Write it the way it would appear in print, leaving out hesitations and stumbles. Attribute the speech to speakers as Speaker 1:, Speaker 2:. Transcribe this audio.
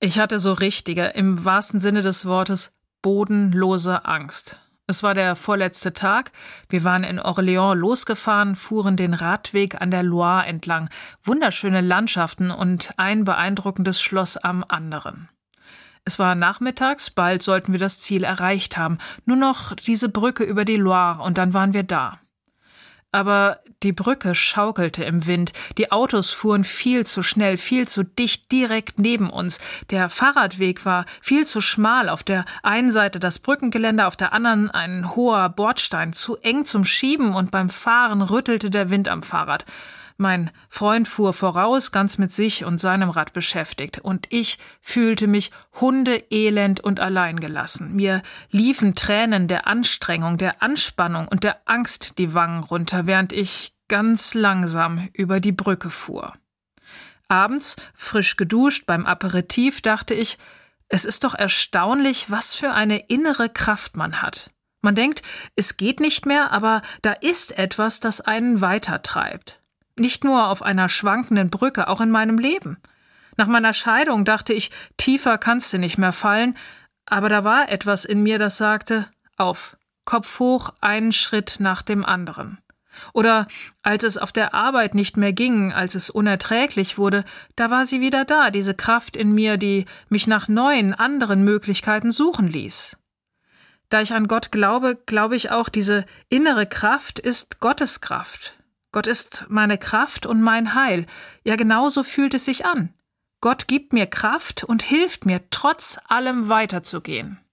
Speaker 1: Ich hatte so richtige, im wahrsten Sinne des Wortes, bodenlose Angst. Es war der vorletzte Tag. Wir waren in Orléans losgefahren, fuhren den Radweg an der Loire entlang. Wunderschöne Landschaften und ein beeindruckendes Schloss am anderen. Es war nachmittags, bald sollten wir das Ziel erreicht haben. Nur noch diese Brücke über die Loire und dann waren wir da. Aber die Brücke schaukelte im Wind, die Autos fuhren viel zu schnell, viel zu dicht direkt neben uns. Der Fahrradweg war viel zu schmal, auf der einen Seite das Brückengeländer, auf der anderen ein hoher Bordstein, zu eng zum Schieben und beim Fahren rüttelte der Wind am Fahrrad. Mein Freund fuhr voraus, ganz mit sich und seinem Rad beschäftigt, und ich fühlte mich hundeelend und alleingelassen. Mir liefen Tränen der Anstrengung, der Anspannung und der Angst die Wangen runter, während ich ganz langsam über die Brücke fuhr. Abends, frisch geduscht beim Aperitif, dachte ich, es ist doch erstaunlich, was für eine innere Kraft man hat. Man denkt, es geht nicht mehr, aber da ist etwas, das einen weitertreibt. Nicht nur auf einer schwankenden Brücke, auch in meinem Leben. Nach meiner Scheidung dachte ich, tiefer kannst du nicht mehr fallen, aber da war etwas in mir, das sagte, auf, Kopf hoch, einen Schritt nach dem anderen. Oder als es auf der Arbeit nicht mehr ging, als es unerträglich wurde, da war sie wieder da, diese Kraft in mir, die mich nach neuen, anderen Möglichkeiten suchen ließ. Da ich an Gott glaube, glaube ich auch, diese innere Kraft ist Gottes Kraft. Gott ist meine Kraft und mein Heil. Ja, genauso fühlt es sich an. Gott gibt mir Kraft und hilft mir, trotz allem weiterzugehen.